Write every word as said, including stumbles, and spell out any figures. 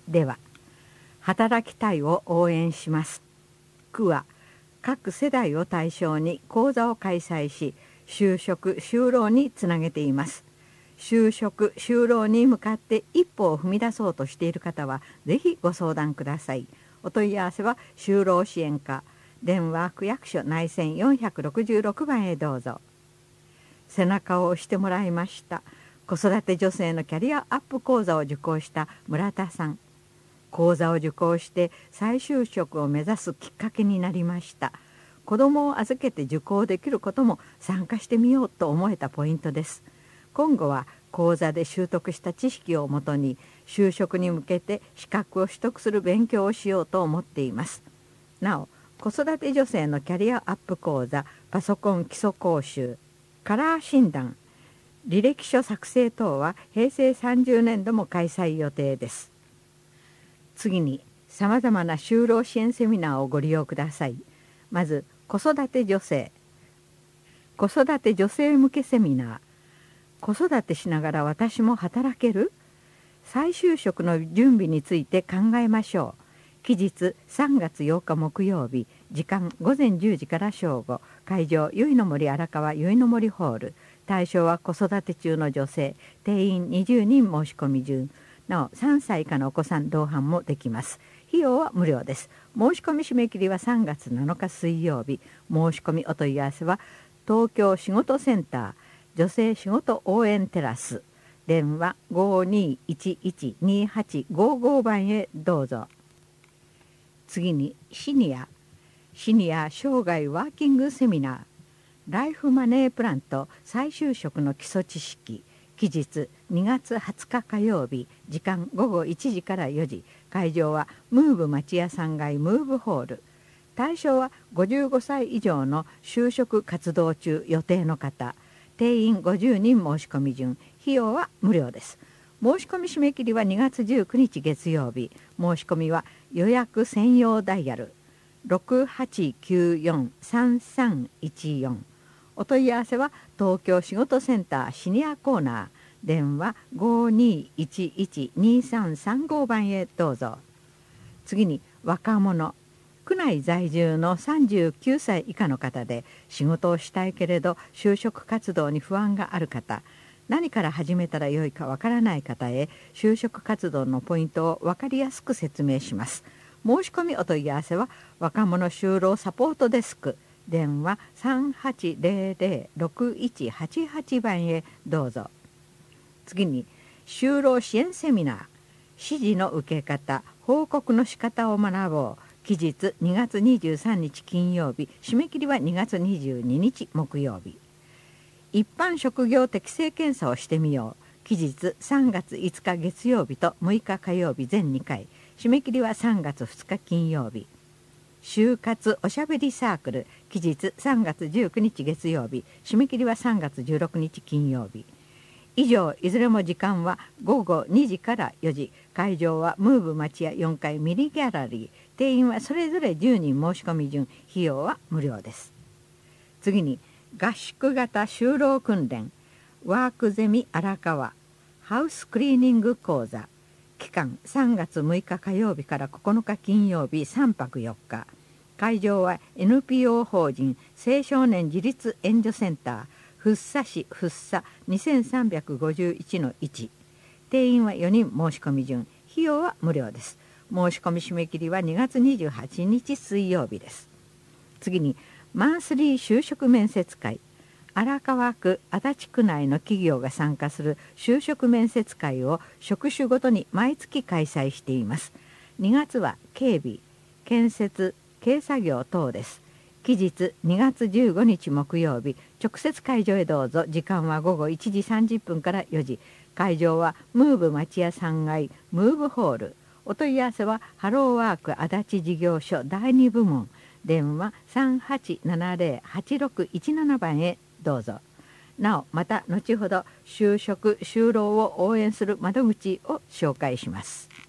では、働きたいを応援します。区は各世代を対象に講座を開催し、就職・就労につなげています。就職・就労に向かって一歩を踏み出そうとしている方は、ぜひご相談ください。お問い合わせは就労支援課、電話区役所内線よんひゃくろくじゅうろくばんへどうぞ。背中を押してもらいました。子育て女性のキャリアアップ講座を受講した村田さん。講座を受講して再就職を目指すきっかけになりました。子供を預けて受講できることも参加してみようと思えたポイントです。今後は講座で習得した知識をもとに就職に向けて資格を取得する勉強をしようと思っています。なお、子育て女性のキャリアアップ講座、パソコン基礎講習、カラー診断、履歴書作成等はへいせいさんじゅうねんども開催予定です。次に、さまざまな就労支援セミナーをご利用ください。まず、子育て女性。子育て女性向けセミナー。子育てしながら私も働ける？再就職の準備について考えましょう。期日さんがつようか木曜日、時間ごぜんじゅうじから正午、会場ゆいの森荒川ゆいの森ホール。対象は子育て中の女性、定員にじゅうにん申し込み順。なおさんさい以下のお子さん同伴もできます。費用は無料です。申し込み締め切りはさんがつなのか水曜日。申し込みお問い合わせは東京仕事センター女性仕事応援テラス、電話 ごーにーいちいちにーはちごーご 番へどうぞ。次に、シニアシニア生涯ワーキングセミナー、ライフマネープランと再就職の基礎知識。期日にがつはつか火曜日、時間ごごいちじからよじ、会場はムーブ町屋さんがいムーブホール。対象はごじゅうごさい以上の就職活動中予定の方、定員ごじゅうにん申し込み順。費用は無料です。申し込み締め切りはにがつじゅうくにち月曜日。申し込みは予約専用ダイヤル ろくはちきゅうよんさんさんいちよん。お問い合わせは東京仕事センターシニアコーナー、電話 ごーにーいちいちにーさんさんご 番へどうぞ。次に、若者。区内在住のさんじゅうきゅうさい以下の方で、仕事をしたいけれど就職活動に不安がある方、何から始めたらよいかわからない方へ就職活動のポイントを分かりやすく説明します。申し込みお問い合わせは若者就労サポートデスク、電話 さんはちぜろぜろろくいちはちはち 番へどうぞ。次に、就労支援セミナー、指示の受け方、報告の仕方を学ぼう。期日にがつにじゅうさんにち金曜日、締め切りはにがつにじゅうににち木曜日。一般職業適性検査をしてみよう。期日さんがついつか月曜日とむいか火曜日全にかい。締め切りはさんがつふつか金曜日。就活おしゃべりサークル、期日さんがつじゅうくにち月曜日。締め切りはさんがつじゅうろくにち金曜日。以上、いずれも時間はごごにじからよじ。会場はムーブ町屋よんかいミリギャラリー。定員はそれぞれじゅうにん申し込み順。費用は無料です。次に、合宿型就労訓練、ワークゼミ荒川ハウスクリーニング講座。期間さんがつむいか火曜日からここのか金曜日、さんぱくよっか。会場は エヌピーオー 法人青少年自立援助センター福生市福生 にせんさんびゃくごじゅういちのいち。定員はよにん申し込み順。費用は無料です。申し込み締め切りはにがつにじゅうはちにち水曜日です。次に、マンスリー就職面接会、荒川区足立区内の企業が参加する就職面接会を職種ごとに毎月開催しています。にがつは警備、建設、軽作業等です。期日にがつじゅうごにち木曜日、直接会場へどうぞ。時間はごごいちじさんじゅっぷんからよじ。会場はムーブ町屋さんがいムーブホール。お問い合わせはハローワーク足立事業所だいに部門、電話 さんはちななぜろはちろくいちなな 番へどうぞ。なお、また後ほど就職就労を応援する窓口を紹介します。